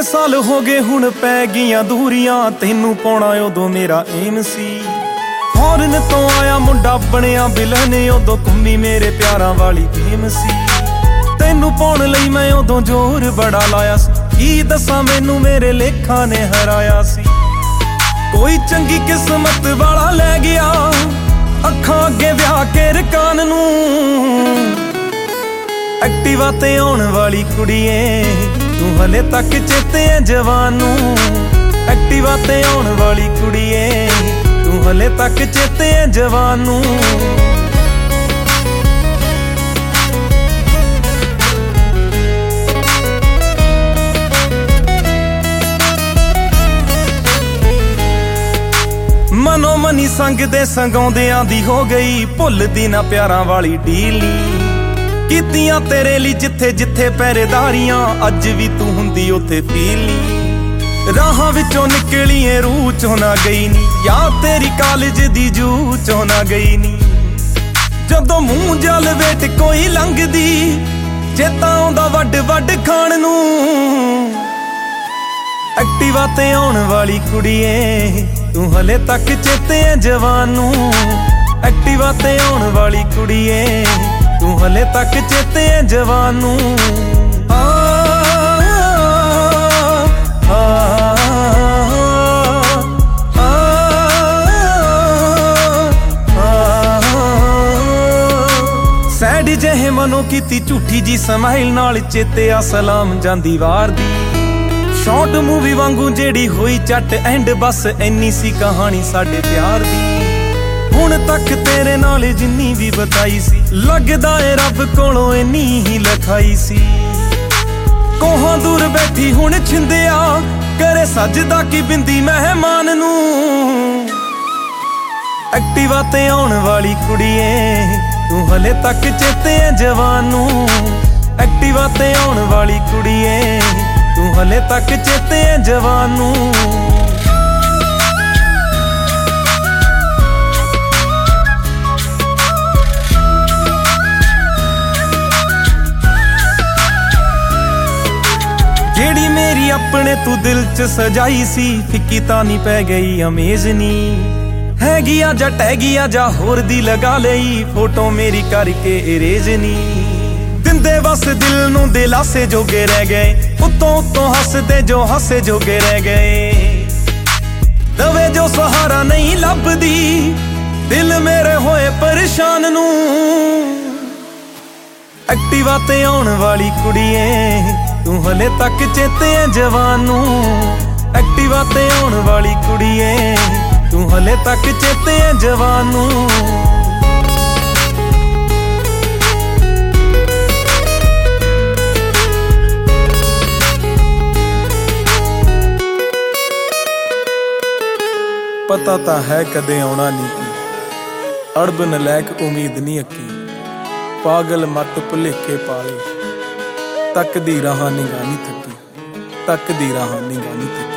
साल हो गए हुण पै गईयां दूरियां, तैनू पाउणा उदों मेरा एम सी। फॉरन तो आया मुंडा बनिया बिलन, उदों घुम्मी मेरे प्यारां वाली गेम सी। तैनू पाउण लई मैं उदों जोर बड़ा लाया सी, की दसां मैनू मेरे लेखा ने हराया सी। कोई चंगी किस्मत वाला लै गया अखां अगे ब्याह के रकान नूं। एक्टिवा ते आउण वाली कुड़िए तू हले तक चेते है जवान नूं। एक्टिवा ते आउण वाली कुड़िए तू हले तक चेते है जवान नूं। मनो मनी संग दे संगाउंदियां दी हो गई, भुलदी ना प्यारां वाली डीली। कीतियां तेरे लिए जिथे जिथे पहरेदारियां, अज भी तू हुंदी उथे पीली। राहां विचों निकलीए रूह चों ना गई नी, या तेरी कॉलेज दी जू चों ना गई नी। जदों मूंह जल वेट कोई लंघदी, चेता आउंदा वड वड खाण नूं। एक्टिवा ते आउण वाली कुड़िए तू हले तक चेते है जवान नूं। एक्टिवा ते आउण वाली कुड़िए तू हले तक चेते है जवान नूं। सैड जहे मनो कीती झूठी जी समाइल नाल, चेते आ सलाम जांदी वार दी। शॉर्ट मूवी वांगू जेड़ी होई चट एंड, बस इन्नी सी कहानी साडे प्यार दी। हुण तक तेरे नाल जिन्नी भी बताई सी, लगदा ए रब कोलों इन्नी ही लखाई सी। कोहां दूर बैठी हुण छिंदिया करे सजदा की बिंदी मेहमान नूं। एक्टिवा ते आउण वाली कुड़िए तू हले तक चेते है जवान नूं। एक्टिवा ते आउण वाली कुड़िए तू हले तक चेते है जवान नूं। जेड़ी मेरी अपने तू दिल च सजाई सी, फिक्की तानी पै गई अमेजनी। हैगी आजा टैगी आजा होर दी लगा लई, फोटो मेरी करके इरेजनी। दिंदे बस दिल नूं दिलासे जोगे रह गए, उत्तों उत्तों हसदे जो हसे जोगे रह गए। दवे जो सहारा नहीं लभदी, दिल मेरे होए परेशान नूं। एक्टिवा ते आउण वाली कुड़िए तू हले तक चेते है जवान नूं। एक्टिवा ते आउण वाली कुड़िए तू हले तक चेते है जवान नूं। पता ता है कदे आउणा नहीं, अड़ब नलैक उम्मीद नहीं अकी। पागल मत भुलेखे पाले, तक दी राह निगाह नहीं थकी, तक दी राह निगाह नहीं थकी।